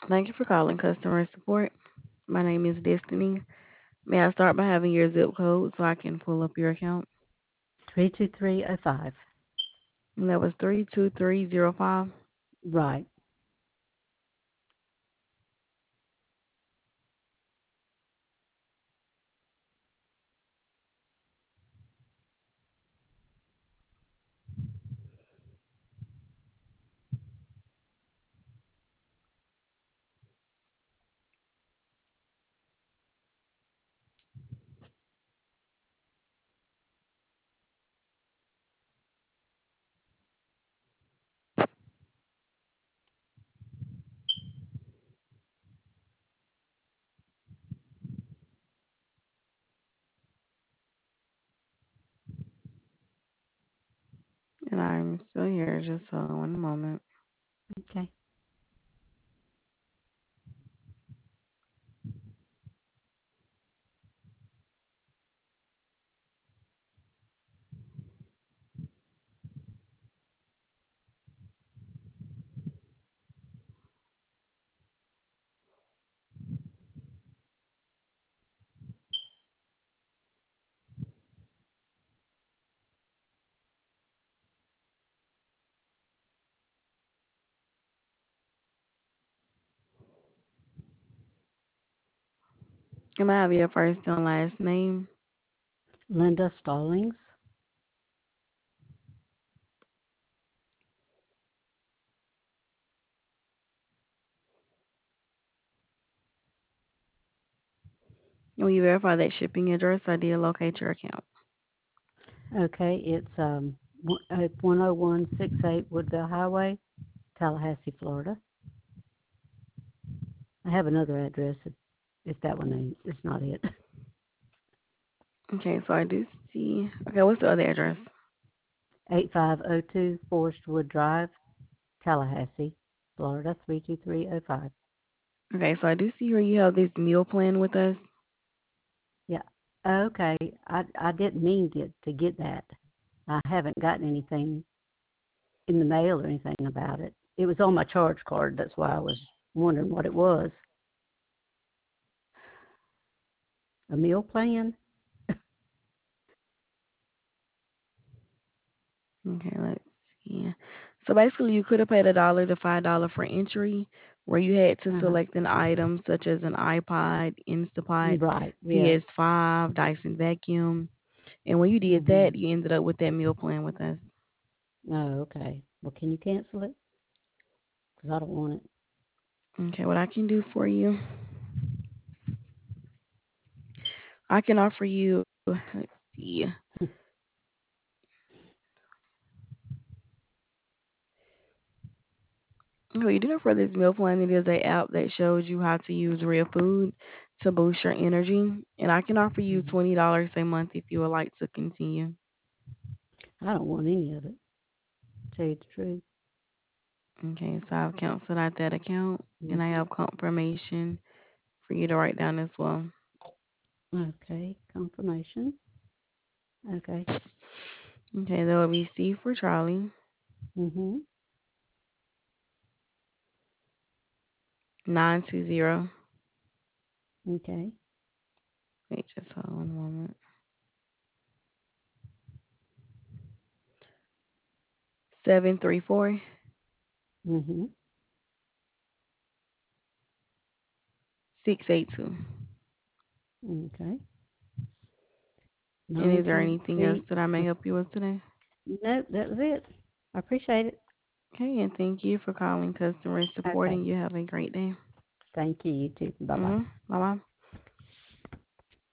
Thank you for calling customer support. My name is Destiny. May I start by having your zip code so I can pull up your account? 32305. And that was 32305. Right. And I'm still here, just hold on one moment. Okay. Can I have your first and last name? Linda Stallings. And will you verify that shipping address? I did locate your account. Okay, it's 10168 Woodville Highway, Tallahassee, Florida. I have another address if that one ain't, it's not it. Okay, so I do see. Okay, what's the other address? 8502 Forest Wood Drive, Tallahassee, Florida 32305. Okay, so I do see here you have this meal plan with us. Yeah. Okay. I didn't mean to get that. I haven't gotten anything in the mail or anything about it. It was on my charge card. That's why I was wondering what it was. A meal plan? Okay, let's see. So basically, you could have paid $1 to $5 for entry, where you had to Uh-huh. select an item such as an iPod, Instapot, Right. Yeah. PS5, Dyson vacuum, and when you did Mhm. that, you ended up with that meal plan with us. Oh, okay. Well, can you cancel it? Because I don't want it. Okay, what I can do for you, I can offer you. Let's see. What you do for this meal plan, it is a app that shows you how to use real food to boost your energy, and I can offer you Mhm. $20 a month if you would like to continue. I don't want any of it. To tell you the truth. Okay, so I've canceled out that account, and I Mhm. have confirmation for you to write down as well. Okay. Confirmation. Okay. Okay, that will be C for Charlie, Mhm. 920. Okay. Wait, just hold on one moment. 734 Mhm. 682. Okay. And Nine is there two anything else C. that I may help you with today? Nope. That was it. I appreciate it. Okay, and thank you for calling customer support, Okay. and you have a great day. Thank you. You too. Bye bye. Bye bye.